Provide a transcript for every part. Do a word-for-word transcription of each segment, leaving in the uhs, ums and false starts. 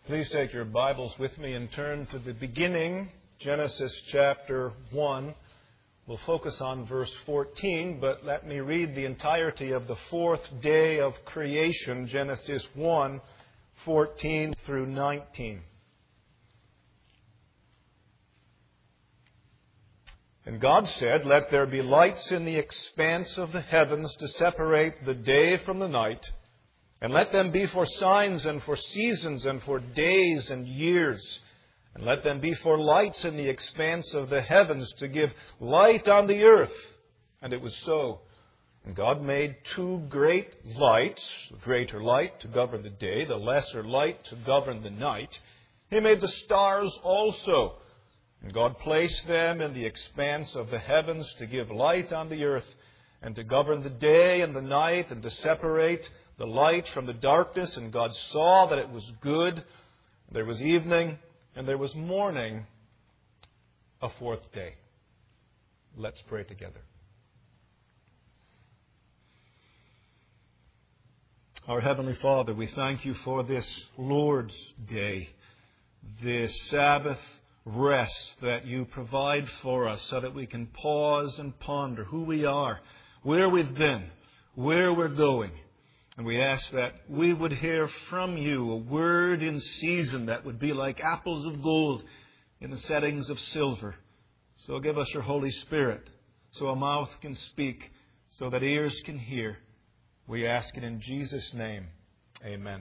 Please take your Bibles with me and turn to the beginning, Genesis chapter one. We'll focus on verse fourteen, but let me read the entirety of the fourth day of creation, Genesis one, fourteen through nineteen. And God said, "Let there be lights in the expanse of the heavens to separate the day from the night, and let them be for signs and for seasons and for days and years. And let them be for lights in the expanse of the heavens to give light on the earth." And it was so. And God made two great lights, the greater light to govern the day, the lesser light to govern the night. He made the stars also. And God placed them in the expanse of the heavens to give light on the earth, and to govern the day and the night, and to separate the light from the darkness. And God saw that it was good. There was evening, and there was morning, a fourth day. Let's pray together. Our Heavenly Father, we thank You for this Lord's Day, this Sabbath rest that You provide for us so that we can pause and ponder who we are, where we've been, where we're going. And we ask that we would hear from You a word in season that would be like apples of gold in the settings of silver. So give us Your Holy Spirit so a mouth can speak, so that ears can hear. We ask it in Jesus' name. Amen.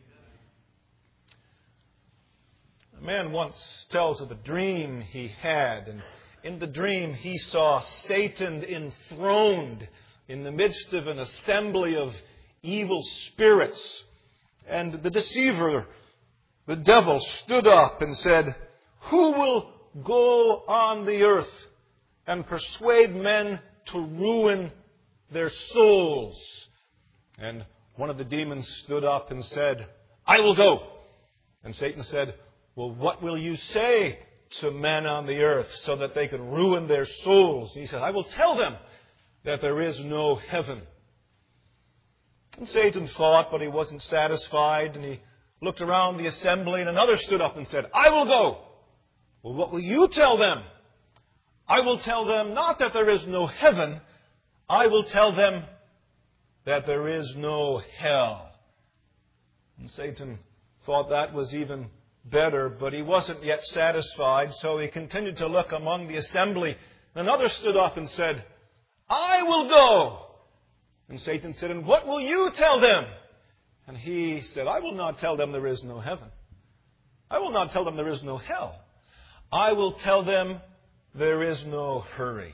A man once tells of a dream he had, and in the dream he saw Satan enthroned in the midst of an assembly of evil spirits. And the deceiver, the devil, stood up and said, "Who will go on the earth and persuade men to ruin their souls?" And one of the demons stood up and said, "I will go." And Satan said, "Well, what will you say to men on the earth so that they can ruin their souls?" And he said, "I will tell them that there is no heaven." And Satan thought, but he wasn't satisfied, and he looked around the assembly, and another stood up and said, "I will go." "Well, what will you tell them?" "I will tell them not that there is no heaven, I will tell them that there is no hell." And Satan thought that was even better, but he wasn't yet satisfied, so he continued to look among the assembly. And another stood up and said, "I will go." And Satan said, "And what will you tell them?" And he said, "I will not tell them there is no heaven. I will not tell them there is no hell. I will tell them there is no hurry."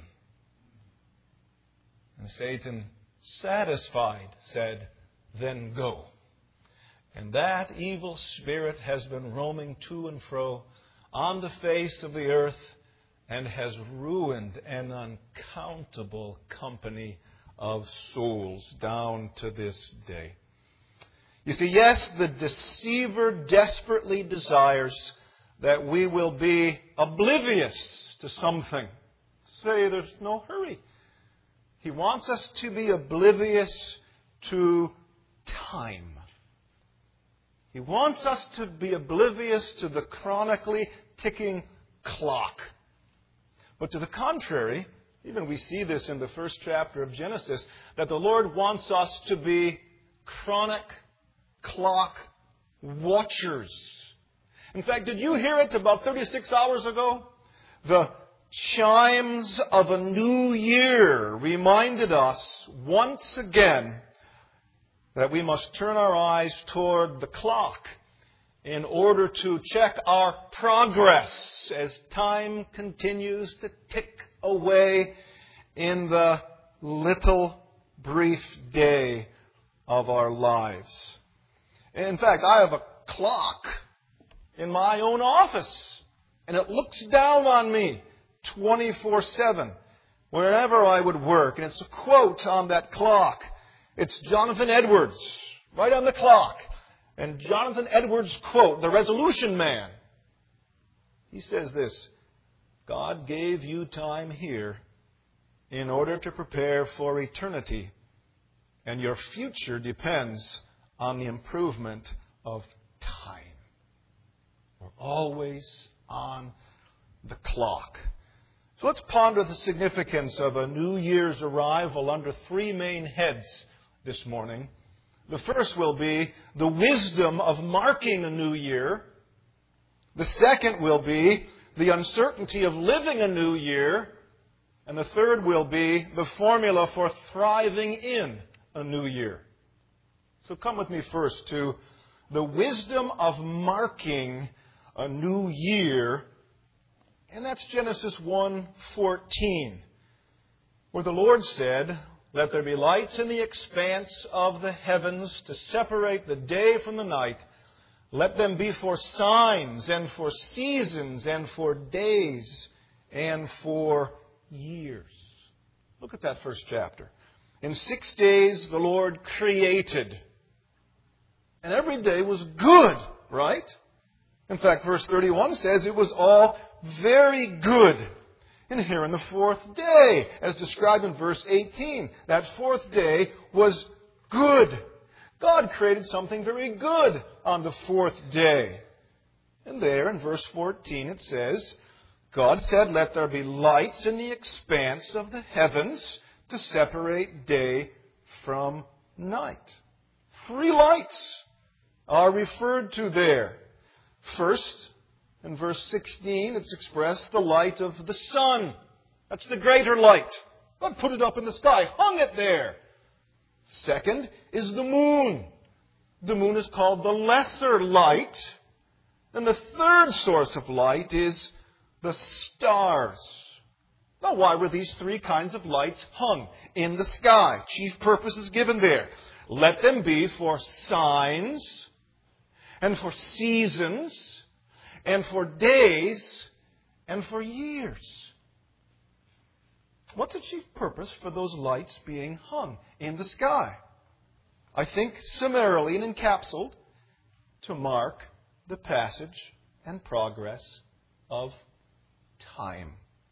And Satan, satisfied, said, "Then go." And that evil spirit has been roaming to and fro on the face of the earth and has ruined an uncountable company of souls down to this day. You see, yes, the deceiver desperately desires that we will be oblivious to something. Say there's no hurry. He wants us to be oblivious to time. He wants us to be oblivious to the chronically ticking clock. But to the contrary, even we see this in the first chapter of Genesis, that the Lord wants us to be chronic clock watchers. In fact, did you hear it about thirty-six hours ago? The chimes of a new year reminded us once again that we must turn our eyes toward the clock in order to check our progress as time continues to tick away in the little brief day of our lives. In fact, I have a clock in my own office, and it looks down on me twenty-four seven wherever I would work. And it's a quote on that clock. It's Jonathan Edwards, right on the clock. And Jonathan Edwards' quote, the resolution man, he says this: "God gave you time here in order to prepare for eternity, and your future depends on the improvement of time." We're always on the clock. So let's ponder the significance of a New Year's arrival under three main heads this morning. The first will be the wisdom of marking a new year. The second will be the uncertainty of living a new year. And the third will be the formula for thriving in a new year. So come with me first to the wisdom of marking a new year. And that's Genesis one fourteen, where the Lord said, "Let there be lights in the expanse of the heavens to separate the day from the night. Let them be for signs and for seasons and for days and for years." Look at that first chapter. In six days the Lord created. And every day was good, right? In fact, verse thirty-one says it was all very good. And here in the fourth day, as described in verse eighteen, that fourth day was good. God created something very good on the fourth day. And there in verse fourteen it says, God said, "Let there be lights in the expanse of the heavens to separate day from night." Three lights are referred to there. First, in verse sixteen, it's expressed the light of the sun. That's the greater light. God put it up in the sky, hung it there. Second is the moon. The moon is called the lesser light. And the third source of light is the stars. Now, why were these three kinds of lights hung in the sky? Chief purpose is given there. Let them be for signs and for seasons and for days and for years. What's the chief purpose for those lights being hung in the sky? I think summarily and encapsulated to mark the passage and progress of time.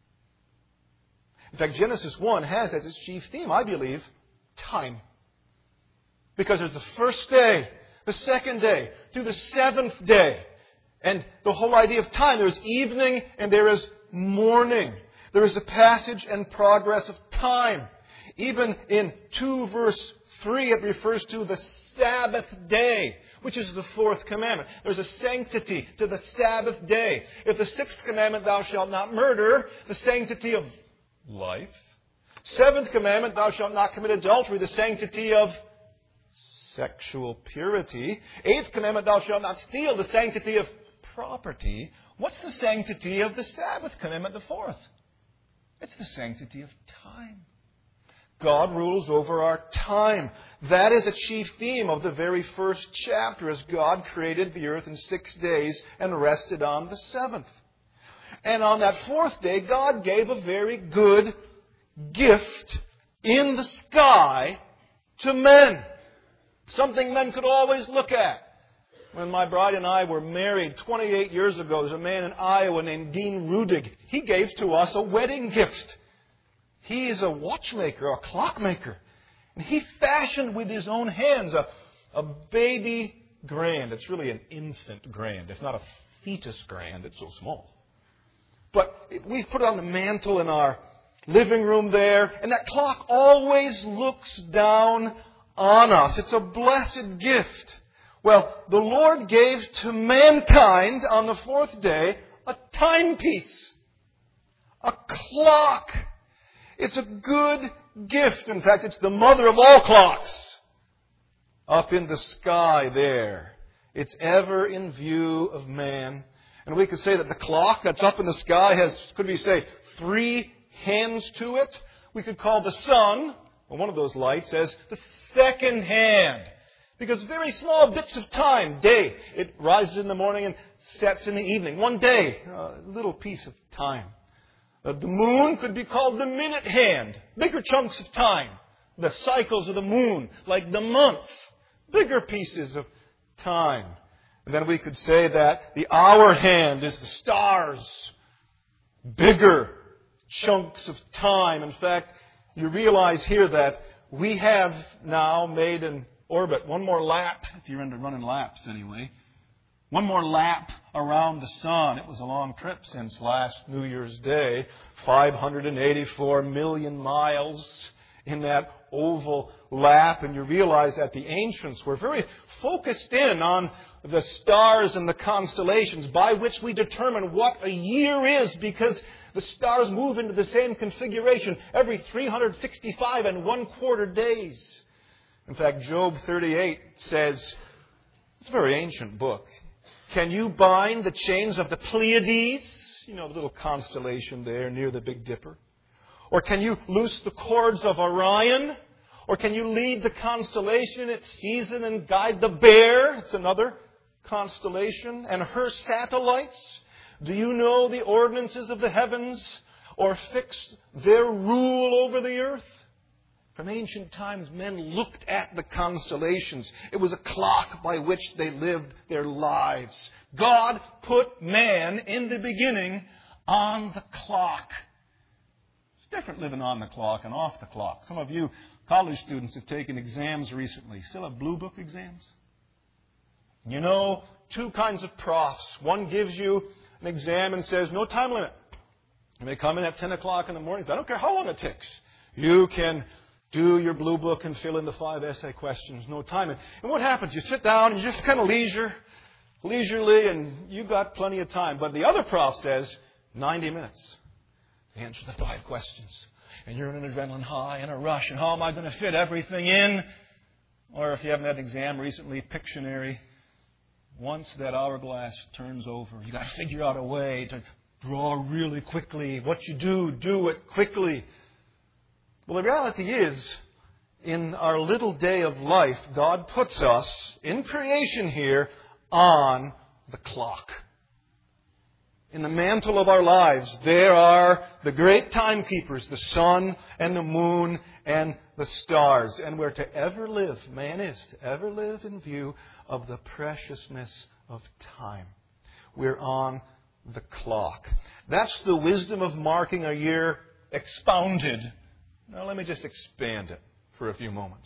In fact, Genesis one has as its chief theme, I believe, time. Because there's the first day, the second day, through the seventh day. And the whole idea of time, there is evening and there is morning. There is a passage and progress of time. Even in two verse three, it refers to the Sabbath day, which is the fourth commandment. There's a sanctity to the Sabbath day. If the sixth commandment, thou shalt not murder, the sanctity of life. Seventh commandment, thou shalt not commit adultery, the sanctity of sexual purity. Eighth commandment, thou shalt not steal, the sanctity of property. What's the sanctity of the Sabbath commandment, the fourth? It's the sanctity of time. God rules over our time. That is a chief theme of the very first chapter, as God created the earth in six days and rested on the seventh. And on that fourth day, God gave a very good gift in the sky to men. Something men could always look at. When my bride and I were married twenty-eight years ago, there's a man in Iowa named Dean Rudig. He gave to us a wedding gift. He is a watchmaker, a clockmaker. And he fashioned with his own hands a, a baby grand. It's really an infant grand. It's not a fetus grand. It's so small. But we put it on the mantle in our living room there. And that clock always looks down on us. It's a blessed gift. Well, the Lord gave to mankind on the fourth day a timepiece, a clock. It's a good gift. In fact, it's the mother of all clocks. Up in the sky there. It's ever in view of man. And we could say that the clock that's up in the sky has, could we say, three hands to it. We could call the sun, or one of those lights, as the second hand. Because very small bits of time, day, it rises in the morning and sets in the evening. One day, a little piece of time. Uh, the moon could be called the minute hand. Bigger chunks of time. The cycles of the moon, like the month. Bigger pieces of time. And then we could say that the hour hand is the stars. Bigger chunks of time. In fact, you realize here that we have now made an orbit, one more lap, if you're into running laps anyway, one more lap around the sun. It was a long trip since last New Year's Day. five hundred eighty-four million miles in that oval lap. And you realize that the ancients were very focused in on the stars and the constellations by which we determine what a year is, because the stars move into the same configuration every three hundred sixty-five and one quarter days. In fact, Job thirty-eight says, it's a very ancient book, can you bind the chains of the Pleiades? You know, the little constellation there near the Big Dipper. Or can you loose the cords of Orion? Or can you lead the constellation in its season and guide the Bear? It's another constellation. And her satellites. Do you know the ordinances of the heavens? Or fix their rule over the earth? From ancient times, men looked at the constellations. It was a clock by which they lived their lives. God put man in the beginning on the clock. It's different living on the clock and off the clock. Some of you college students have taken exams recently. Still have Blue Book exams? You know, two kinds of profs. One gives you an exam and says, no time limit. You may come in at ten o'clock in the morning. I don't care how long it takes. You can do your Blue Book and fill in the five essay questions. No time. And what happens? You sit down and you just kind of leisure, leisurely, and you've got plenty of time. But the other prof says, ninety minutes. Answer the five questions. And you're in an adrenaline high and a rush. And how am I going to fit everything in? Or if you haven't had an exam recently, Pictionary. Once that hourglass turns over, you've got to figure out a way to draw really quickly. What you do, do it quickly. Well, the reality is, in our little day of life, God puts us in creation here on the clock. In the mantle of our lives, there are the great timekeepers, the sun and the moon and the stars. And we're to ever live, man is to ever live in view of the preciousness of time. We're on the clock. That's the wisdom of marking a year expounded. Now let me just expand it for a few moments.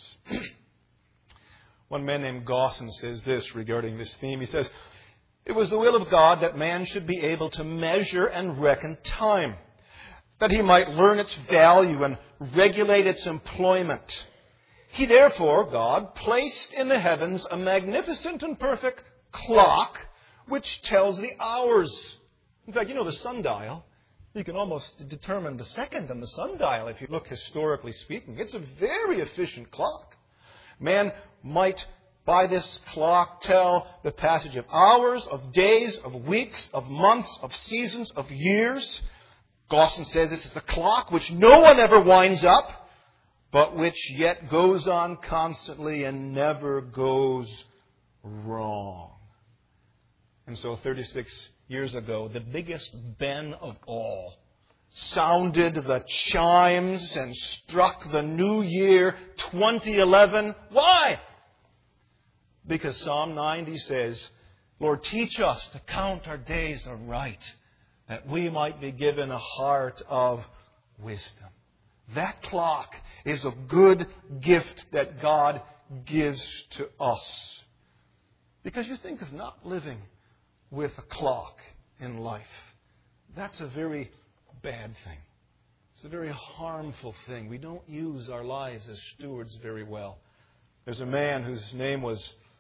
One man named Gosson says this regarding this theme. He says, it was the will of God that man should be able to measure and reckon time, that he might learn its value and regulate its employment. He therefore, God, placed in the heavens a magnificent and perfect clock which tells the hours. In fact, you know the sundial. You can almost determine the second on the sundial if you look historically speaking. It's a very efficient clock. Man might, by this clock, tell the passage of hours, of days, of weeks, of months, of seasons, of years. Gosson says this is a clock which no one ever winds up, but which yet goes on constantly and never goes wrong. And so thirty-six years ago, the biggest Ben of all sounded the chimes and struck the new year twenty eleven. Why? Because Psalm ninety says, Lord, teach us to count our days aright, that we might be given a heart of wisdom. That clock is a good gift that God gives to us. Because you think of not living with a clock in life. That's a very bad thing. It's a very harmful thing. We don't use our lives as stewards very well. There's a man whose name was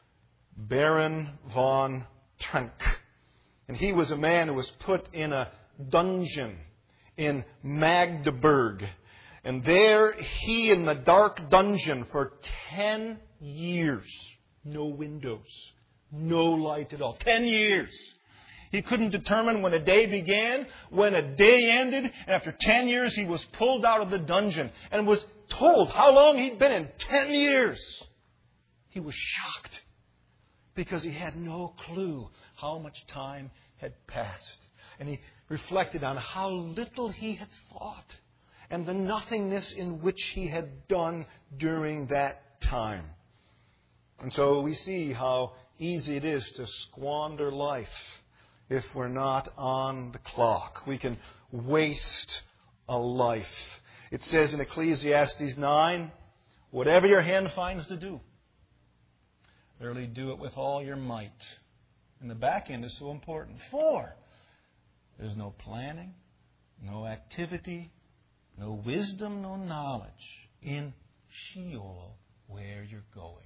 Baron von Trenck. And he was a man who was put in a dungeon in Magdeburg. And there he in the dark dungeon for ten years. No windows. No light at all. Ten years. He couldn't determine when a day began, when a day ended. And after ten years, he was pulled out of the dungeon and was told how long he'd been in. Ten years. He was shocked because he had no clue how much time had passed. And he reflected on how little he had thought and the nothingness in which he had done during that time. And so we see how easy it is to squander life if we're not on the clock. We can waste a life. It says in Ecclesiastes nine, whatever your hand finds to do, verily do it with all your might. And the back end is so important. Four, there's no planning, no activity, no wisdom, no knowledge in Sheol where you're going.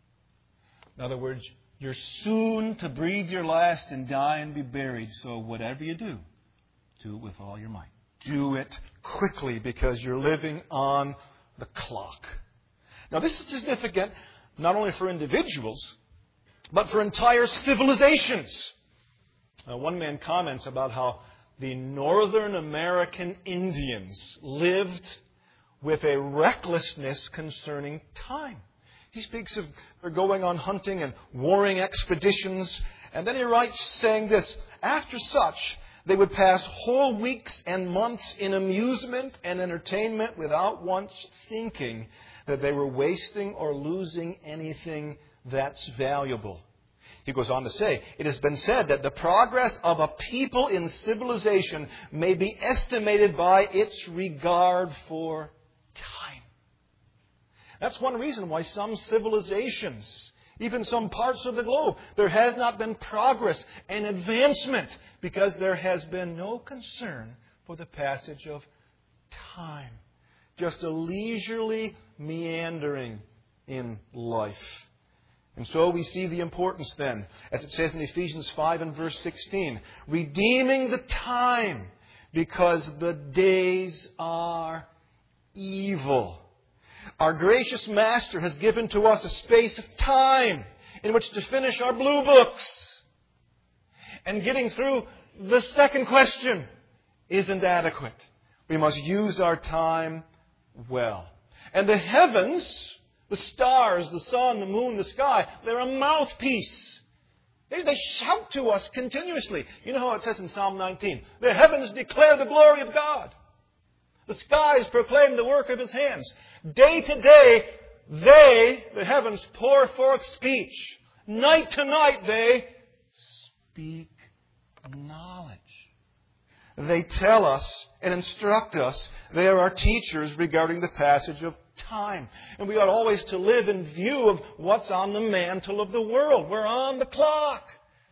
In other words, you're soon to breathe your last and die and be buried. So whatever you do, do it with all your might. Do it quickly because you're living on the clock. Now this is significant not only for individuals, but for entire civilizations. Uh, one man comments about how the Northern American Indians lived with a recklessness concerning time. He speaks of their going on hunting and warring expeditions. And then he writes saying this, after such, they would pass whole weeks and months in amusement and entertainment without once thinking that they were wasting or losing anything that's valuable. He goes on to say, it has been said that the progress of a people in civilization may be estimated by its regard for time. That's one reason why some civilizations, even some parts of the globe, there has not been progress and advancement because there has been no concern for the passage of time. Just a leisurely meandering in life. And so we see the importance then, as it says in Ephesians five and verse sixteen, redeeming the time because the days are evil. Our gracious Master has given to us a space of time in which to finish our blue books. And getting through the second question isn't adequate. We must use our time well. And the heavens, the stars, the sun, the moon, the sky, they're a mouthpiece. They, they shout to us continuously. You know how it says in Psalm nineteen, the heavens declare the glory of God. The skies proclaim the work of His hands. Day to day, they, the heavens, pour forth speech. Night to night, they speak knowledge. They tell us and instruct us. They are our teachers regarding the passage of time. And we ought always to live in view of what's on the mantle of the world. We're on the clock.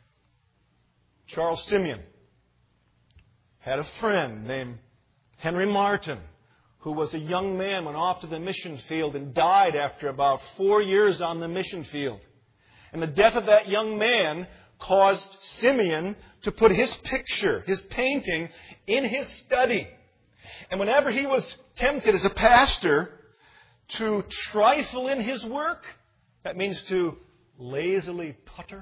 Charles Simeon had a friend named Henry Martin, who was a young man, went off to the mission field and died after about four years on the mission field. And the death of that young man caused Simeon to put his picture, his painting, in his study. And whenever he was tempted as a pastor to trifle in his work, that means to lazily putter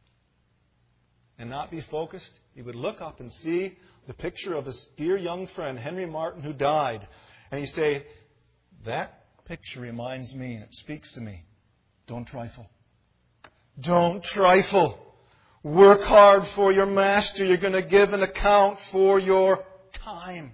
and not be focused, he would look up and see the picture of his dear young friend, Henry Martin, who died. And he'd say, that picture reminds me, and it speaks to me, don't trifle. Don't trifle. Work hard for your master. You're going to give an account for your time.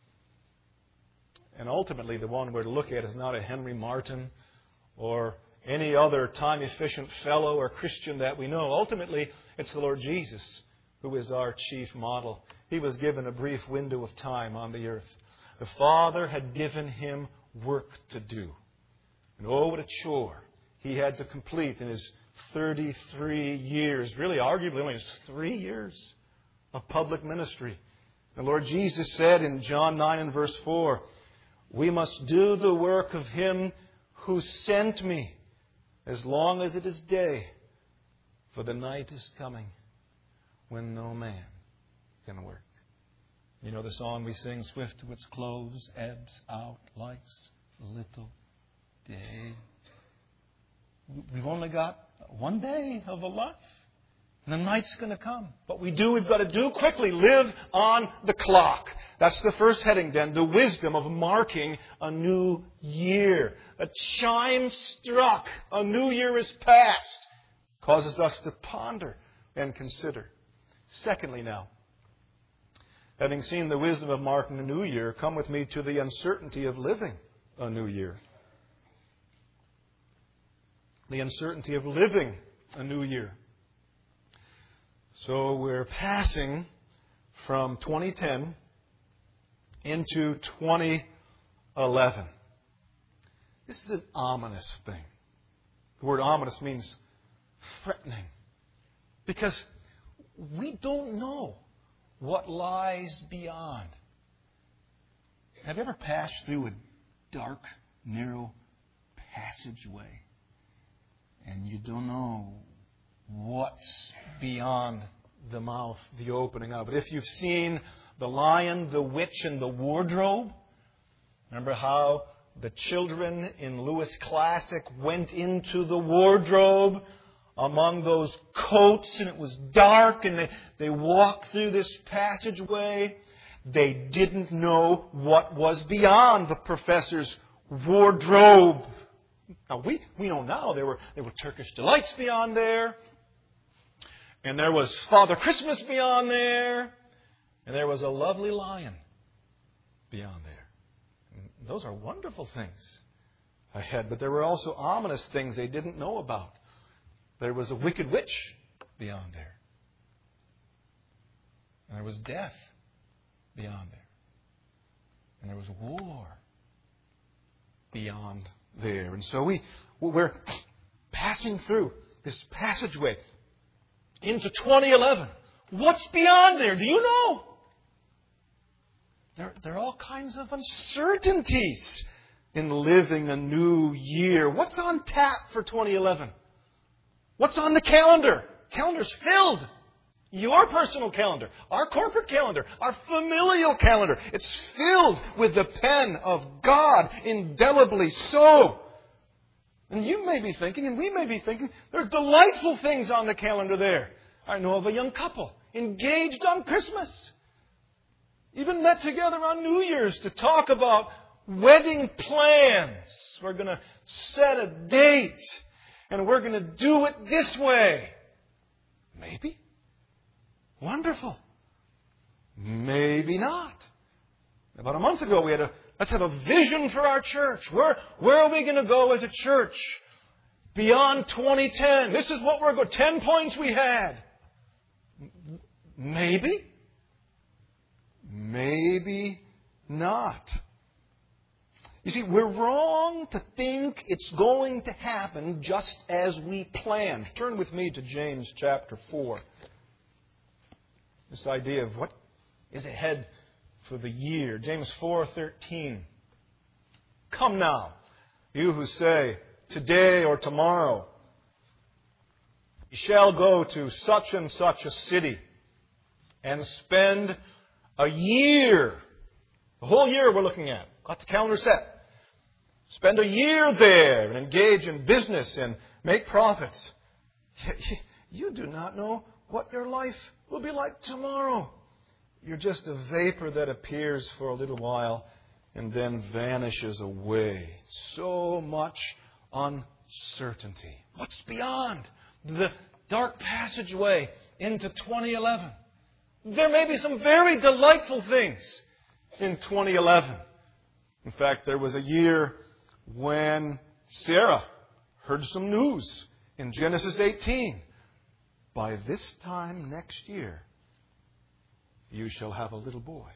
And ultimately, the one we're to look at is not a Henry Martin or any other time-efficient fellow or Christian that we know. Ultimately, it's the Lord Jesus who is our chief model. He was given a brief window of time on the earth. The Father had given Him work to do. And oh, what a chore He had to complete in His thirty-three years, really arguably only His three years of public ministry. The Lord Jesus said in John nine and verse four, we must do the work of Him who sent me as long as it is day, for the night is coming when no man can work. You know the song we sing, swift to its close, ebbs out life's little day. We've only got one day of a life. And the night's going to come. What we do, we've got to do quickly. Live on the clock. That's the first heading then. The wisdom of marking a new year. A chime struck. A new year is past. Causes us to ponder and consider. Secondly now, having seen the wisdom of marking a new year, come with me to the uncertainty of living a new year. The uncertainty of living a new year. So we're passing from twenty ten into twenty eleven. This is an ominous thing. The word ominous means threatening. Because we don't know what lies beyond. Have you ever passed through a dark, narrow passageway and you don't know what's beyond the mouth, the opening of it? If you've seen The Lion, the Witch, and the Wardrobe, remember how the children in Lewis Classic went into the wardrobe among those coats, and it was dark, and they, they walked through this passageway. They didn't know what was beyond the professor's wardrobe. Now, we, we know now there were, there were Turkish delights beyond there, and there was Father Christmas beyond there, and there was a lovely lion beyond there. And those are wonderful things ahead, but there were also ominous things they didn't know about. There was a wicked witch beyond there. And there was death beyond there. And there was war beyond there. And so we, we're passing through this passageway into twenty eleven. What's beyond there? Do you know? There, there are all kinds of uncertainties in living a new year. What's on tap for twenty eleven? What's on the calendar? Calendar's filled. Your personal calendar, our corporate calendar, our familial calendar. It's filled with the pen of God, indelibly so. And you may be thinking, and we may be thinking, there are delightful things on the calendar there. I know of a young couple engaged on Christmas, even met together on New Year's to talk about wedding plans. We're going to set a date, and we're going to do it this way. Maybe. Wonderful. Maybe not. About a month ago, we had a, let's have a vision for our church. Where, where are we going to go as a church beyond twenty ten? This is what we're going, ten points we had. Maybe. Maybe not. You see, we're wrong to think it's going to happen just as we planned. Turn with me to James chapter four. This idea of what is ahead for the year. James four thirteen. Come now, you who say, today or tomorrow, you shall go to such and such a city and spend a year. The whole year we're looking at. Got the calendar set. Spend a year there and engage in business and make profits. You do not know what your life will be like tomorrow. You're just a vapor that appears for a little while and then vanishes away. So much uncertainty. What's beyond the dark passageway into twenty eleven? There may be some very delightful things in twenty eleven. In fact, there was a year when Sarah heard some news in Genesis eighteen. By this time next year, you shall have a little boy.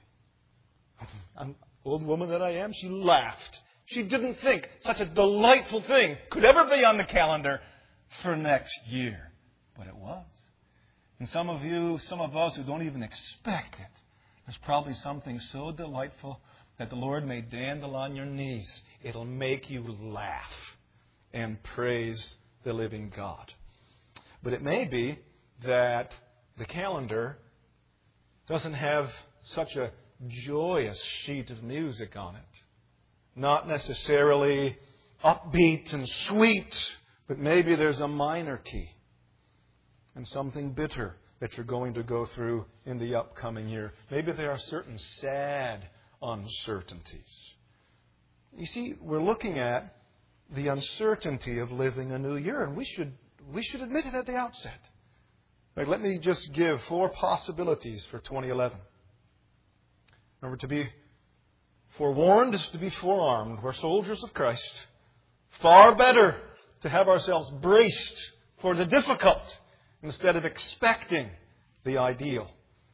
An old woman that I am, she laughed. She didn't think such a delightful thing could ever be on the calendar for next year. But it was. And some of you, some of us who don't even expect it, there's probably something so delightful that the Lord may dandle on your knees. It'll make you laugh and praise the living God. But it may be that the calendar doesn't have such a joyous sheet of music on it. Not necessarily upbeat and sweet, but maybe there's a minor key and something bitter that you're going to go through in the upcoming year. Maybe there are certain sad uncertainties. You see, we're looking at the uncertainty of living a new year, and we should we should admit it at the outset. Like, let me just give four possibilities for twenty eleven. Remember, to be forewarned is to be forearmed. We're soldiers of Christ. Far better to have ourselves braced for the difficult instead of expecting the ideal.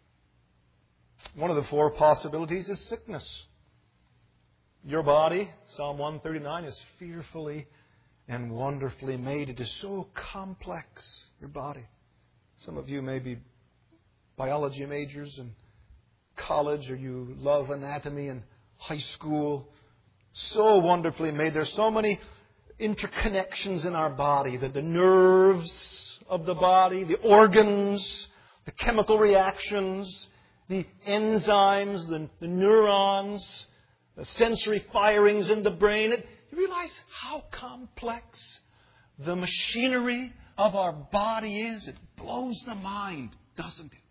One of the four possibilities is sickness. Your body, Psalm one thirty-nine, is fearfully and wonderfully made. It is so complex, your body. Some of you may be biology majors in college, or you love anatomy in high school. So wonderfully made. There's so many interconnections in our body, that the nerves of the body, the organs, the chemical reactions, the enzymes, the, the neurons, the sensory firings in the brain. It, you realize how complex the machinery of our body is? It blows the mind, doesn't it?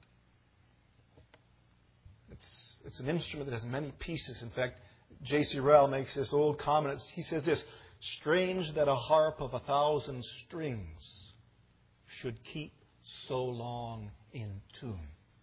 It's, it's an instrument that has many pieces. In fact, J C Ryle makes this old comment. He says this: strange that a harp of a thousand strings should keep so long in tune.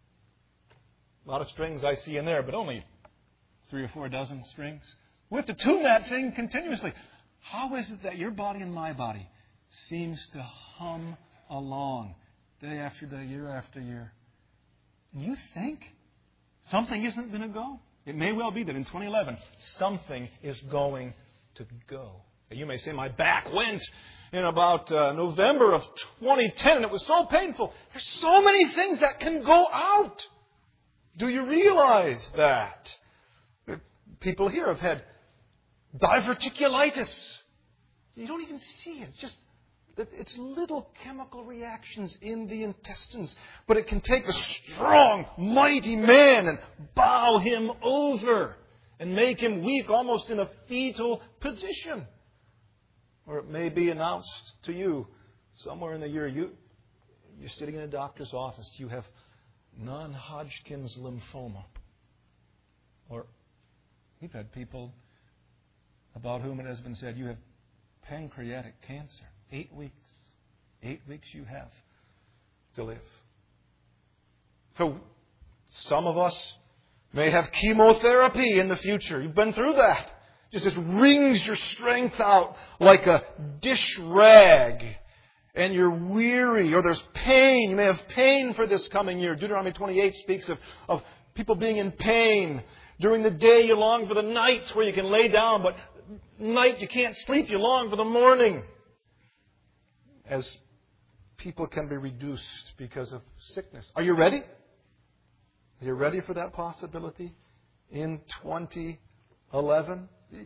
A lot of strings I see in there, but only three or four dozen strings. We have to tune that thing continuously. How is it that your body and my body seems to hum along day after day, year after year? And you think something isn't going to go? It may well be that in twenty eleven, something is going to go. You may say, my back went in about uh, November of twenty ten, and it was so painful. There's so many things that can go out. Do you realize that? People here have had diverticulitis. You don't even see it. It's just it's little chemical reactions in the intestines. But it can take a strong, mighty man and bow him over and make him weak, almost in a fetal position. Or it may be announced to you somewhere in the year, you, you're sitting in a doctor's office, you have non-Hodgkin's lymphoma. Or we've had people about whom it has been said, you have pancreatic cancer. Eight weeks. Eight weeks you have to live. So some of us may have chemotherapy in the future. You've been through that. Just just wrings your strength out like a dish rag. And you're weary, or there's pain. You may have pain for this coming year. Deuteronomy twenty-eight speaks of, of people being in pain. During the day you long for the nights where you can lay down, but night you can't sleep, you long for the morning. As people can be reduced because of sickness. Are you ready? Are you ready for that possibility in twenty eleven?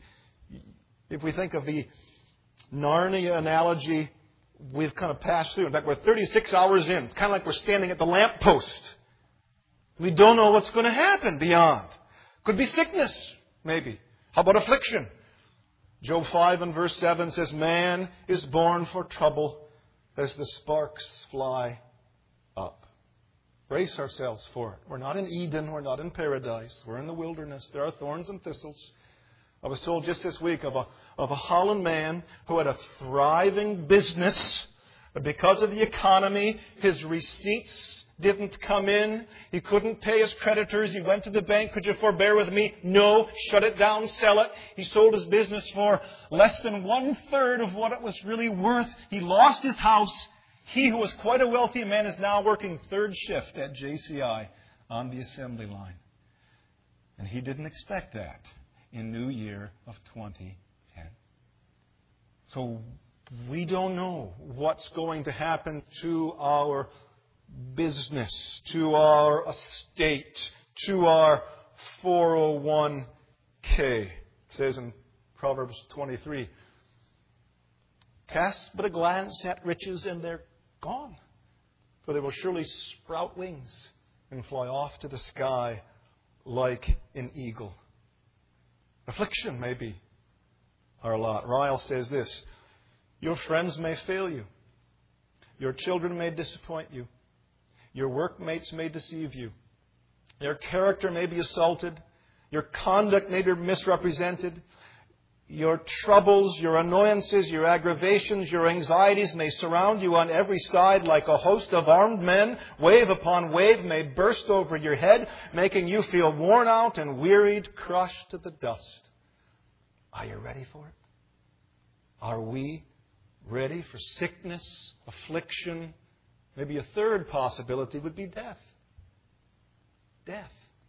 If we think of the Narnia analogy, we've kind of passed through. In fact, we're thirty-six hours in. It's kind of like we're standing at the lamppost. We don't know what's going to happen beyond. Could be sickness, maybe. How about affliction? Job five and verse seven says, man is born for trouble as the sparks fly up. Brace ourselves for it. We're not in Eden. We're not in paradise. We're in the wilderness. There are thorns and thistles. I was told just this week of a, of a Holland man who had a thriving business, but because of the economy, his receipts didn't come in. He couldn't pay his creditors. He went to the bank. Could you forbear with me? No. Shut it down. Sell it. He sold his business for less than one third of what it was really worth. He lost his house. He, who was quite a wealthy man, is now working third shift at J C I on the assembly line. And he didn't expect that in New Year of twenty ten. So we don't know what's going to happen to our business, to our estate, to our four oh one k. It says in Proverbs twenty-three, cast but a glance at riches and they're gone, for they will surely sprout wings and fly off to the sky like an eagle. Affliction may be our lot. Ryle says this, your friends may fail you. Your children may disappoint you. Your workmates may deceive you. Your character may be assaulted. Your conduct may be misrepresented. Your troubles, your annoyances, your aggravations, your anxieties may surround you on every side like a host of armed men. Wave upon wave may burst over your head, making you feel worn out and wearied, crushed to the dust. Are you ready for it? Are we ready for sickness, affliction? Maybe a third possibility would be death. Death.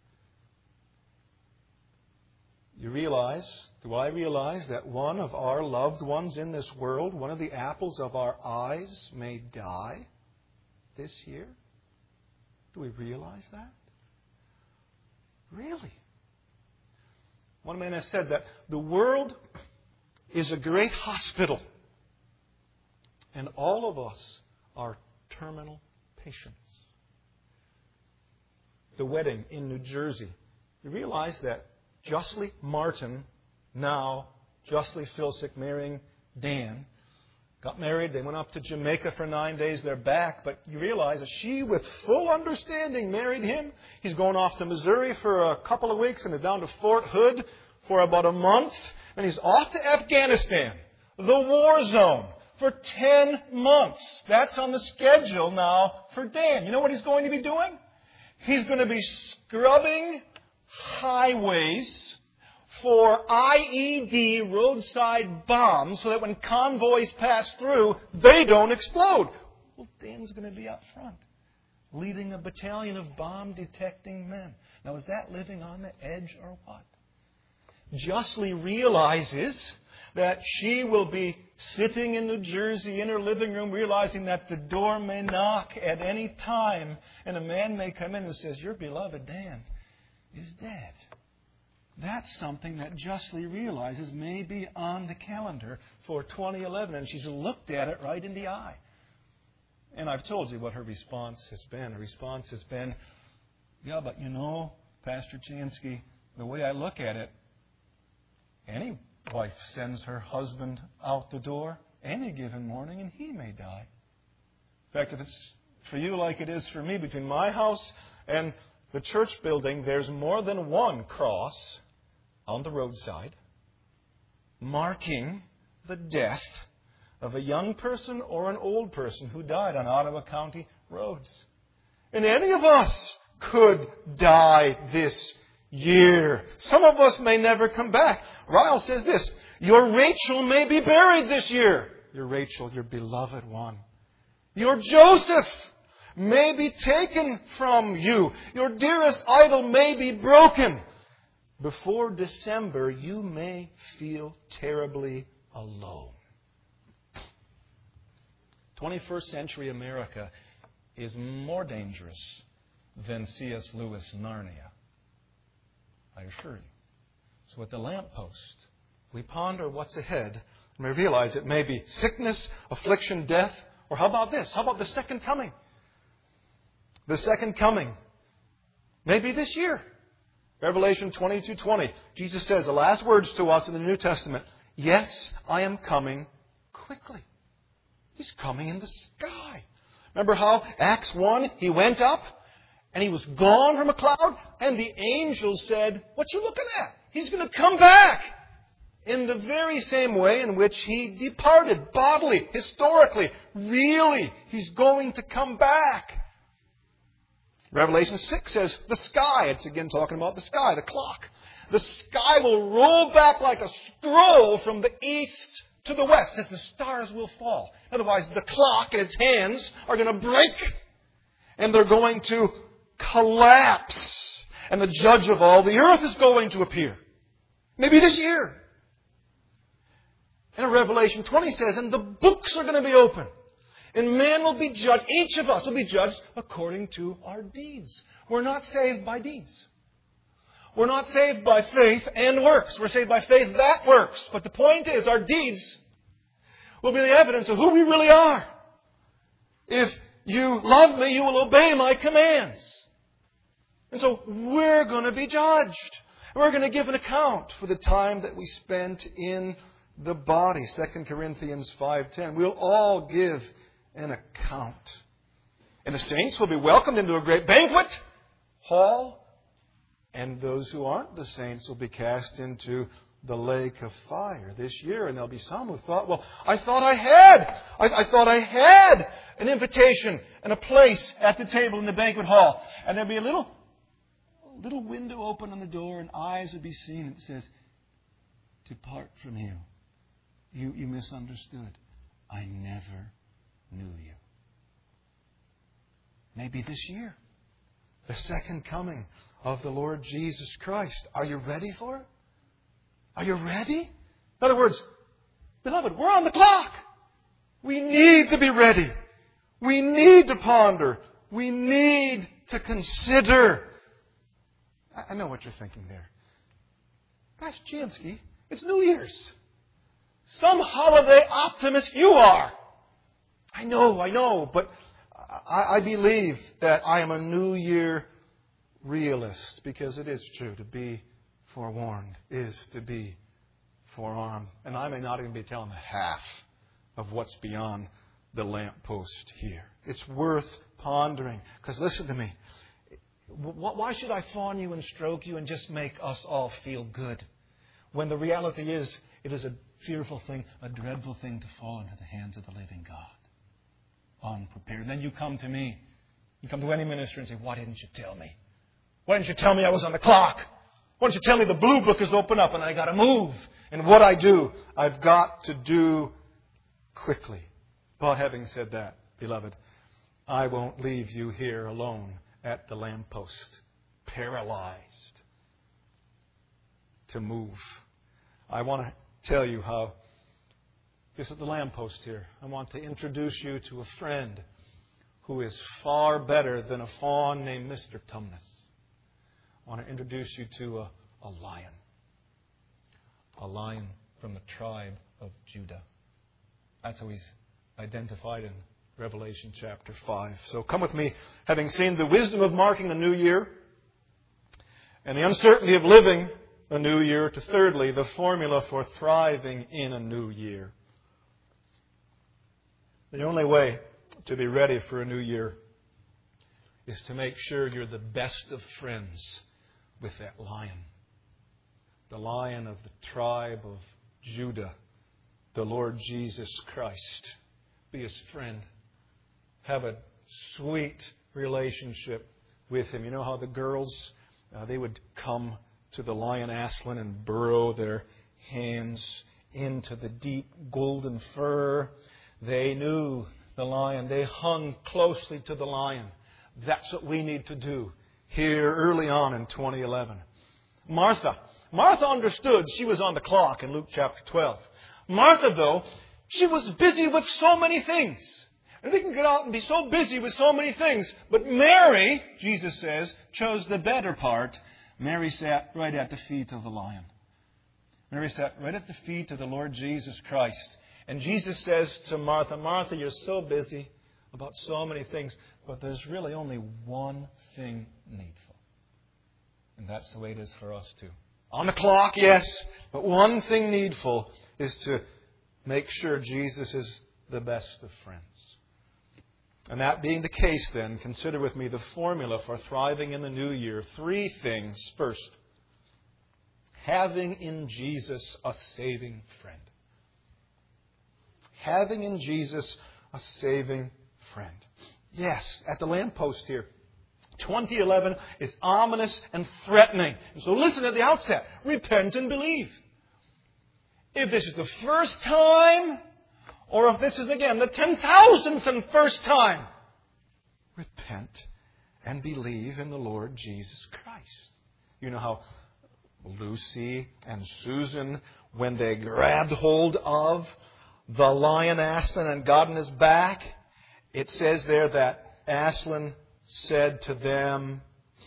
You realize, do I realize that one of our loved ones in this world, one of the apples of our eyes, may die this year? Do we realize that? Really? One man has said that the world is a great hospital, and all of us are terminal patients. The wedding in New Jersey. You realize that Justly Martin, now Justly Filsick, marrying Dan, got married. They went up to Jamaica for nine days. They're back. But you realize that she, with full understanding, married him. He's going off to Missouri for a couple of weeks and is down to Fort Hood for about a month. And he's off to Afghanistan, the war zone, for ten months. That's on the schedule now for Dan. You know what he's going to be doing? He's going to be scrubbing highways for I E D roadside bombs so that when convoys pass through, they don't explode. Well, Dan's going to be up front, leading a battalion of bomb-detecting men. Now, is that living on the edge or what? Justly realizes that she will be sitting in New Jersey in her living room, realizing that the door may knock at any time, and a man may come in and says, "Your beloved Dan is dead." That's something that Justly realizes may be on the calendar for twenty eleven, and she's looked at it right in the eye. And I've told you what her response has been. Her response has been, "Yeah, but you know, Pastor Chansky, the way I look at it, any wife sends her husband out the door any given morning and he may die. In fact, if it's for you like it is for me, between my house and the church building, there's more than one cross on the roadside marking the death of a young person or an old person who died on Ottawa County roads. And any of us could die this year. Some of us may never come back. Ryle says this, your Rachel may be buried this year. Your Rachel, your beloved one. Your Joseph may be taken from you. Your dearest idol may be broken. Before December, you may feel terribly alone. twenty-first century America is more dangerous than C S Lewis' Narnia. I assure you. So at the lamppost, we ponder what's ahead, and we realize it may be sickness, affliction, death, or how about this? How about the second coming? The second coming. Maybe this year. Revelation twenty-two twenty. Jesus says the last words to us in the New Testament. Yes, I am coming quickly. He's coming in the sky. Remember how Acts one, He went up and He was gone from a cloud, and the angels said, "What you looking at? He's going to come back." In the very same way in which He departed bodily, historically, really, He's going to come back. Revelation six says, the sky, it's again talking about the sky, the clock. The sky will roll back like a scroll from the east to the west as the stars will fall. Otherwise, the clock in its hands are going to break and they're going to collapse. And the judge of all the earth is going to appear. Maybe this year. And Revelation twenty says, and the books are going to be open. And man will be judged, each of us will be judged according to our deeds. We're not saved by deeds. We're not saved by faith and works. We're saved by faith that works. But the point is, our deeds will be the evidence of who we really are. If you love me, you will obey my commands. And so we're going to be judged. We're going to give an account for the time that we spent in the body. Second Corinthians five ten. We'll all give an account. And the saints will be welcomed into a great banquet hall. And those who aren't the saints will be cast into the lake of fire this year. And there'll be some who thought, well, I thought I had. I, I thought I had an invitation and a place at the table in the banquet hall. And there'll be a little, little window open on the door and eyes would be seen. And it says, depart from him. You, you misunderstood. I never knew you. Maybe this year. The second coming of the Lord Jesus Christ. Are you ready for it? Are you ready? In other words, beloved, we're on the clock. We need to be ready. We need to ponder we need to consider. I know what you're thinking there. Pastor Jansky, it's New Year's. Some holiday optimist you are. I know, I know, but I, I believe that I am a New Year realist, because it is true. To be forewarned is to be forearmed. And I may not even be telling half of what's beyond the lamppost here. It's worth pondering. Because listen to me. Why should I fawn you and stroke you and just make us all feel good? When the reality is, it is a fearful thing, a dreadful thing to fall into the hands of the living God. Unprepared. And then you come to me. You come to any minister and say, why didn't you tell me? Why didn't you tell me I was on the clock? Why didn't you tell me the blue book is open up and I got to move? And what I do, I've got to do quickly. But having said that, beloved, I won't leave you here alone at the lamppost, paralyzed to move. I want to tell you how, this at the lamppost here, I want to introduce you to a friend who is far better than a fawn named Mister Tumnus. I want to introduce you to a, a lion. A lion from the tribe of Judah. That's how he's identified in Revelation chapter five. So come with me, having seen the wisdom of marking a new year and the uncertainty of living a new year, to thirdly, the formula for thriving in a new year. The only way to be ready for a new year is to make sure you're the best of friends with that lion. The lion of the tribe of Judah, the Lord Jesus Christ. Be his friend. Have a sweet relationship with him. You know how the girls, uh, they would come to the lion Aslan and burrow their hands into the deep golden fur. They knew the lion. They hung closely to the lion. That's what we need to do here early on in twenty eleven. Martha. Martha understood she was on the clock in Luke chapter twelve. Martha, though, she was busy with so many things. And we can get out and be so busy with so many things. But Mary, Jesus says, chose the better part. Mary sat right at the feet of the lion. Mary sat right at the feet of the Lord Jesus Christ. And Jesus says to Martha, Martha, you're so busy about so many things, but there's really only one thing needful. And that's the way it is for us too. On the clock, yes, but one thing needful is to make sure Jesus is the best of friends. And that being the case, then, consider with me the formula for thriving in the new year. Three things. First, having in Jesus a saving friend. Having in Jesus a saving friend. Yes, at the lamppost here, twenty eleven is ominous and threatening. And so listen at the outset. Repent and believe. If this is the first time, or if this is again the ten thousandth and first time, repent and believe in the Lord Jesus Christ. You know how Lucy and Susan, when they grabbed hold of the lion Aslan and got in his back, it says there that Aslan said to them,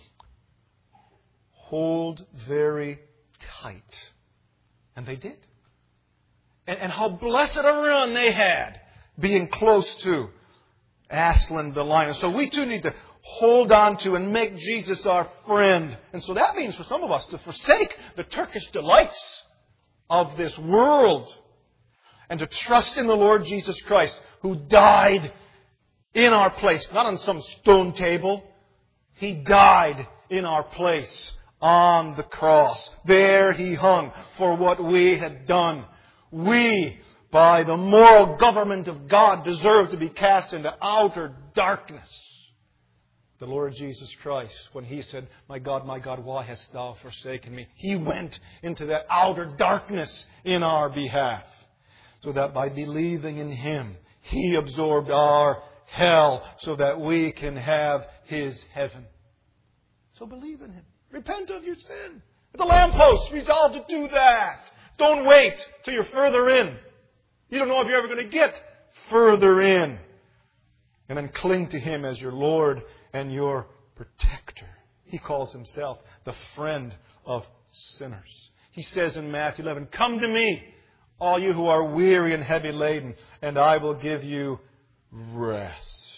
hold very tight. And they did. And, and how blessed a run they had being close to Aslan the lion. So we too need to hold on to and make Jesus our friend. And so that means for some of us to forsake the Turkish delights of this world and to trust in the Lord Jesus Christ, who died in our place, not on some stone table. He died in our place on the cross. There He hung for what we had done. We, by the moral government of God, deserve to be cast into outer darkness. The Lord Jesus Christ, when He said, my God, my God, why hast Thou forsaken me? He went into that outer darkness in our behalf. So that by believing in Him, He absorbed our hell so that we can have His heaven. So believe in Him. Repent of your sin. At the lamppost, resolve to do that. Don't wait till you're further in. You don't know if you're ever going to get further in. And then cling to Him as your Lord and your protector. He calls Himself the friend of sinners. He says in Matthew eleven, "Come to me, all you who are weary and heavy laden, and I will give you rest."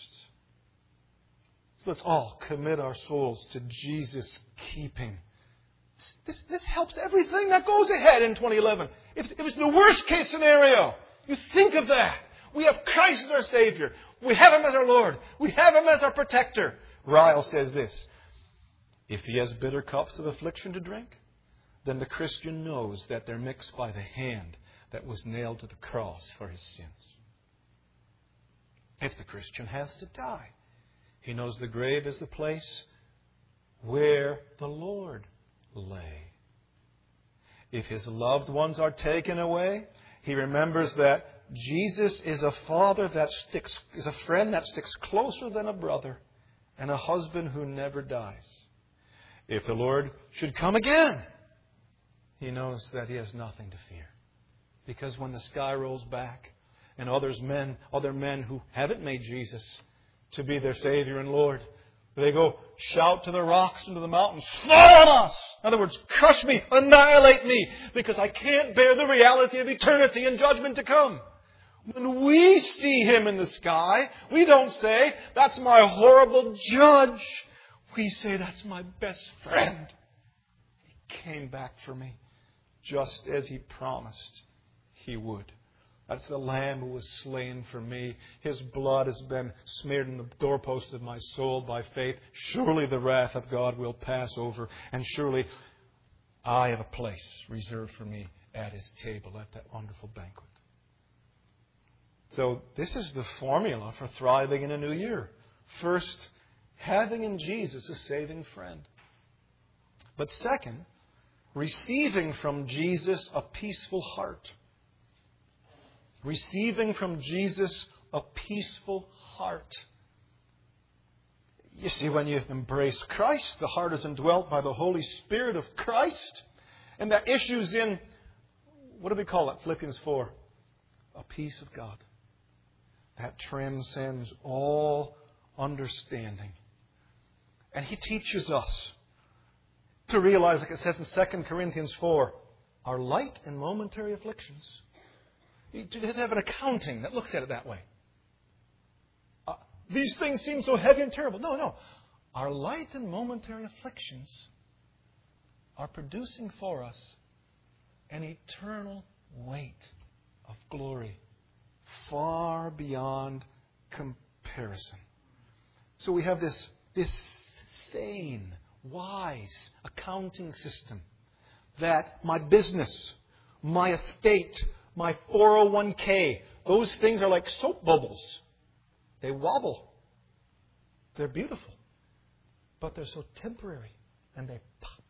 So let's all commit our souls to Jesus' keeping. This, this helps everything that goes ahead in twenty eleven. If it was the worst case scenario, you think of that. We have Christ as our Savior. We have Him as our Lord. We have Him as our protector. Ryle says this: if he has bitter cups of affliction to drink, then the Christian knows that they're mixed by the hand that was nailed to the cross for his sins. If the Christian has to die, he knows the grave is the place where the Lord lay. If his loved ones are taken away, he remembers that Jesus is a father that sticks, is a friend that sticks closer than a brother, and a husband who never dies. If the Lord should come again, he knows that he has nothing to fear. Because when the sky rolls back and others men, other men who haven't made Jesus to be their Savior and Lord, they go shout to the rocks and to the mountains, "Fall on us!" In other words, crush me, annihilate me, because I can't bear the reality of eternity and judgment to come. When we see Him in the sky, we don't say, "That's my horrible judge." We say, "That's my best friend. He came back for me just as He promised He would. That's the Lamb who was slain for me. His blood has been smeared in the doorposts of my soul by faith. Surely the wrath of God will pass over, and surely I have a place reserved for me at His table at that wonderful banquet." So this is the formula for thriving in a new year. First, having in Jesus a saving friend. But second, receiving from Jesus a peaceful heart. Receiving from Jesus a peaceful heart. You see, when you embrace Christ, the heart is indwelt by the Holy Spirit of Christ. And that issues in, what do we call it? Philippians four. A peace of God that transcends all understanding. And He teaches us to realize, like it says in Second Corinthians four, our light and momentary afflictions. You have to have an accounting that looks at it that way. Uh, these things seem so heavy and terrible. No, no. Our light and momentary afflictions are producing for us an eternal weight of glory far beyond comparison. So we have this, this sane, wise accounting system that my business, my estate, my four oh one k, those things are like soap bubbles. They wobble. They're beautiful. But they're so temporary. And they pop.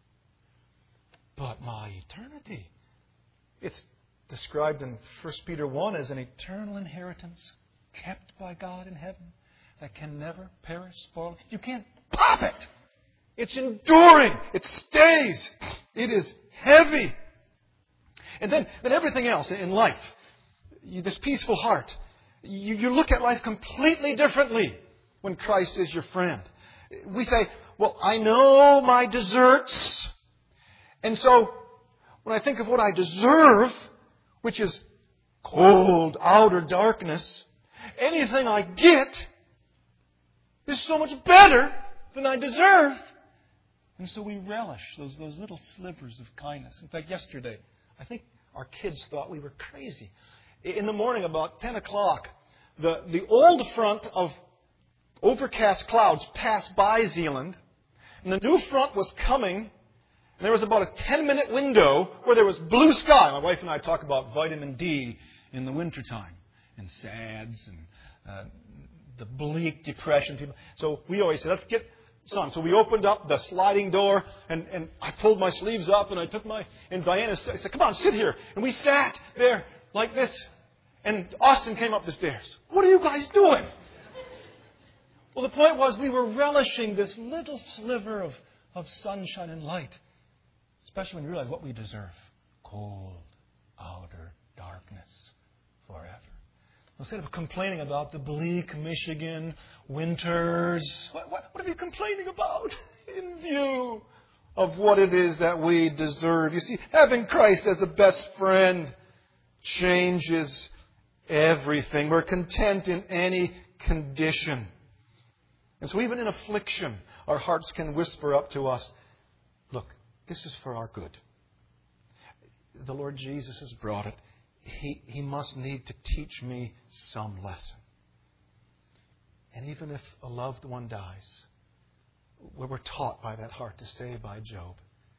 But my eternity, it's described in First Peter one as an eternal inheritance kept by God in heaven that can never perish, spoil. You can't pop it. It's enduring. It stays. It is heavy. And then, then everything else in life, you, this peaceful heart, you, you look at life completely differently when Christ is your friend. We say, well, I know my deserts. And so when I think of what I deserve, which is cold, outer darkness, anything I get is so much better than I deserve. And so we relish those, those little slivers of kindness. In fact, yesterday, I think our kids thought we were crazy. In the morning, about ten o'clock, the, the old front of overcast clouds passed by Zeeland, and the new front was coming, and there was about a ten-minute window where there was blue sky. My wife and I talk about vitamin D in the wintertime, and SADS, and uh, the bleak depression. People. So we always say, let's get sun. So we opened up the sliding door, and, and I pulled my sleeves up, and I took my, and Diana said, come on, sit here. And we sat there like this. And Austin came up the stairs. What are you guys doing? Well, the point was we were relishing this little sliver of, of sunshine and light. Especially when you realize what we deserve. Cold, outer darkness forever. Instead of complaining about the bleak Michigan winters, what, what, what are you complaining about in view of what it is that we deserve? You see, having Christ as a best friend changes everything. We're content in any condition. And so even in affliction, our hearts can whisper up to us, look, this is for our good. The Lord Jesus has brought it. He, he must need to teach me some lesson. And even if a loved one dies, we were taught by that heart to say by Job,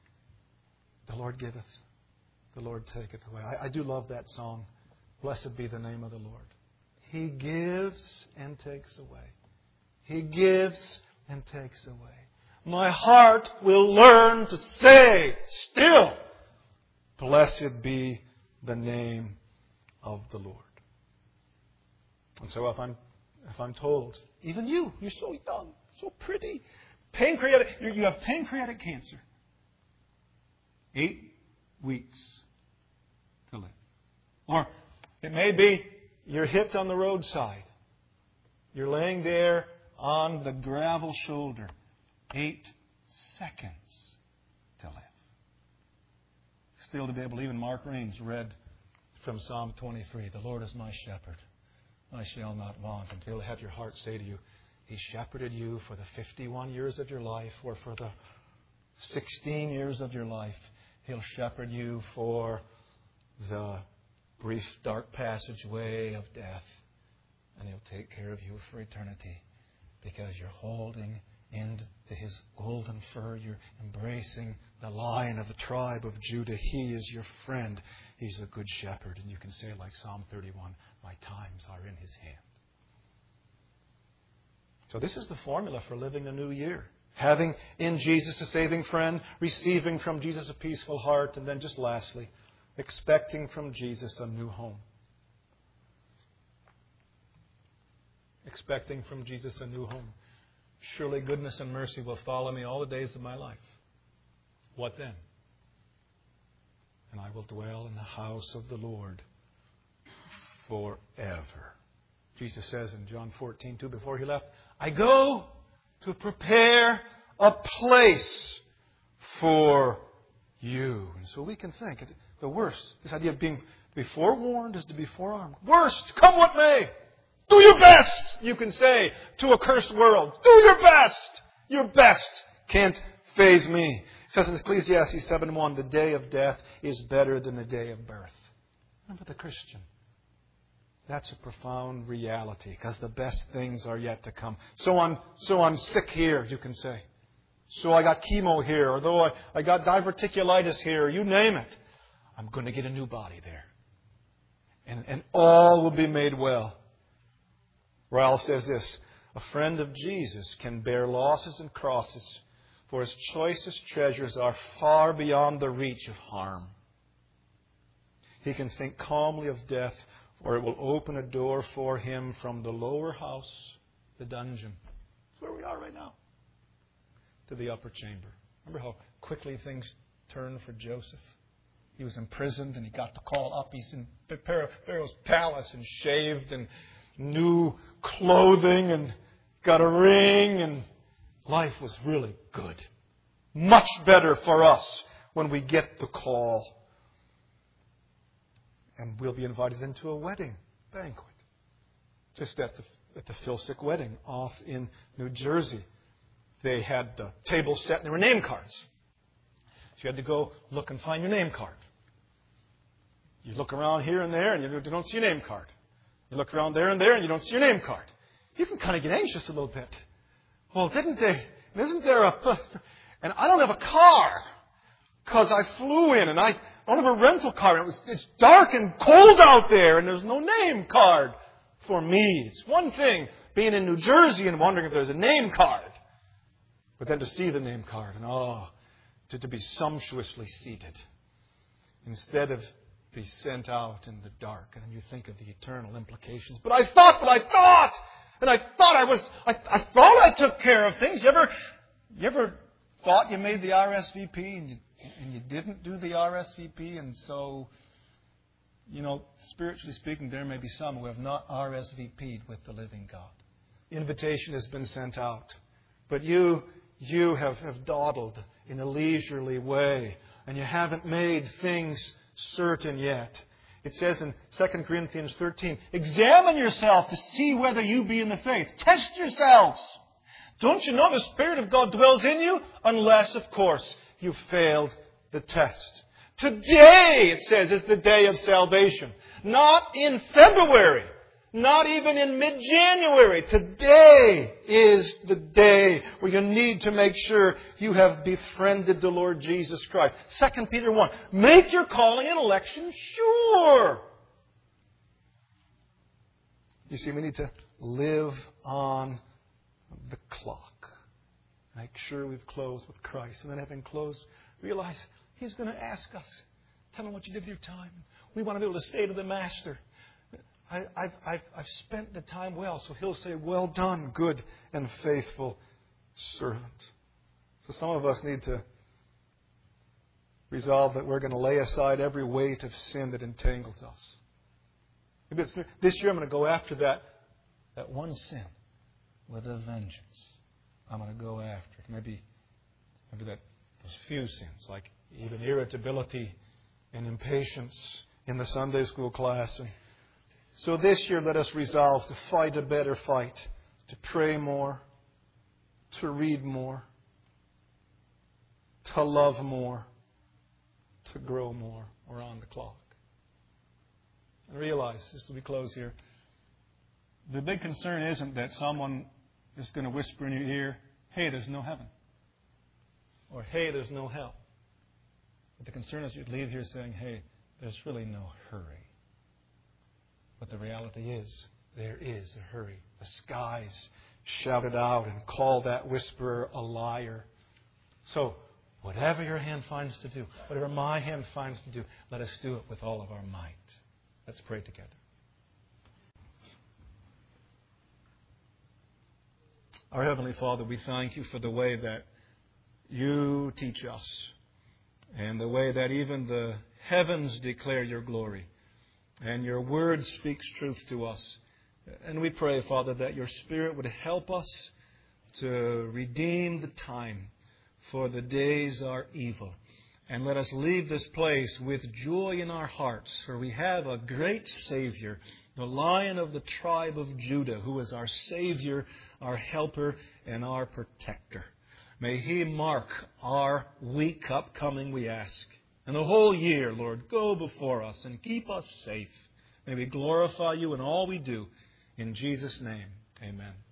the Lord giveth, the Lord taketh away. I, I do love that song, Blessed be the name of the Lord. He gives and takes away. He gives and takes away. My heart will learn to say still, blessed be the name of the Lord. And so if I'm if I'm told, even you, you're so young, so pretty, pancreatic, you have pancreatic cancer, eight weeks to live. Or it may be you're hit on the roadside. You're laying there on the gravel shoulder, eight seconds to live. Still today, I believe in Mark Raines read from Psalm twenty-three, the Lord is my shepherd, I shall not want. Until have your heart say to you, He shepherded you for the fifty-one years of your life or for the sixteen years of your life. He'll shepherd you for the brief, dark passageway of death. And He'll take care of you for eternity because you're holding into His golden fur. You're embracing the Lion of the tribe of Judah. He is your friend. He's a good shepherd. And you can say like Psalm thirty-one, my times are in His hand. So this is the formula for living the new year. Having in Jesus a saving friend, receiving from Jesus a peaceful heart, and then just lastly, expecting from Jesus a new home. Expecting from Jesus a new home. Surely goodness and mercy will follow me all the days of my life. What then? And I will dwell in the house of the Lord forever. Jesus says in John fourteen two, before He left, I go to prepare a place for you. And so we can think, the worst, this idea of being to be forewarned is to be forearmed. Worst, come what may. Do your best, you can say to a cursed world. Do your best. Your best can't faze me. It says in Ecclesiastes seven one, the day of death is better than the day of birth. Remember the Christian. That's a profound reality because the best things are yet to come. So I'm, so I'm sick here, you can say. So I got chemo here, or though I, I got diverticulitis here, you name it. I'm going to get a new body there. And, and all will be made well. Ralph says this, a friend of Jesus can bear losses and crosses, for his choicest treasures are far beyond the reach of harm. He can think calmly of death, or it will open a door for him from the lower house, the dungeon. That's where we are right now. To the upper chamber. Remember how quickly things turned for Joseph? He was imprisoned and he got to call up. He's in Pharaoh's palace and shaved and new clothing and got a ring, and life was really good. Much better for us when we get the call. And we'll be invited into a wedding banquet. Just at the, at the Philsick wedding off in New Jersey. They had the table set and there were name cards. So you had to go look and find your name card. You look around here and there and you don't see your name card. You look around there and there and you don't see your name card. You can kind of get anxious a little bit. Well, didn't they? Isn't there a... And I don't have a car because I flew in and I... I don't have a rental car. It was, it's dark and cold out there and there's no name card for me. It's one thing being in New Jersey and wondering if there's a name card. But then to see the name card and oh, to, to be sumptuously seated instead of be sent out in the dark. And then you think of the eternal implications. But I thought, but I thought, and I thought I was, I, I thought I took care of things. You ever, you ever thought you made the R S V P and you And you didn't do the R S V P, and so you know, spiritually speaking, there may be some who have not R S V P'd with the living God. Invitation has been sent out. But you, you have, have dawdled in a leisurely way, and you haven't made things certain yet. It says in Second Corinthians thirteen, examine yourself to see whether you be in the faith. Test yourselves. Don't you know the Spirit of God dwells in you? Unless, of course, you failed the test. Today, it says, is the day of salvation. Not in February. Not even in mid-January. Today is the day where you need to make sure you have befriended the Lord Jesus Christ. Second Peter one. Make your calling and election sure. You see, we need to live on the clock. Make sure we've closed with Christ. And then having closed, realize He's going to ask us. Tell Him what you did with your time. We want to be able to say to the Master, I, I've, I've, I've spent the time well. So He'll say, well done, good and faithful servant. So some of us need to resolve that we're going to lay aside every weight of sin that entangles us. Maybe it's, this year I'm going to go after that, that one sin with a vengeance. I'm going to go after it. Maybe, maybe that those few sins, like even irritability and impatience in the Sunday school class. And so this year, let us resolve to fight a better fight, to pray more, to read more, to love more, to grow more. We're on the clock. And realize, as we close here, the big concern isn't that someone is going to whisper in your ear, hey, there's no heaven. Or, hey, there's no hell. But the concern is you'd leave here saying, hey, there's really no hurry. But the reality is, there is a hurry. The skies shouted out and called that whisperer a liar. So, whatever your hand finds to do, whatever my hand finds to do, let us do it with all of our might. Let's pray together. Our Heavenly Father, we thank You for the way that You teach us and the way that even the heavens declare Your glory and Your Word speaks truth to us. And we pray, Father, that Your Spirit would help us to redeem the time, for the days are evil. And let us leave this place with joy in our hearts, for we have a great Savior, the Lion of the tribe of Judah, who is our Savior, our helper, and our protector. May He mark our week upcoming, we ask. And the whole year, Lord, go before us and keep us safe. May we glorify You in all we do. In Jesus' name, amen.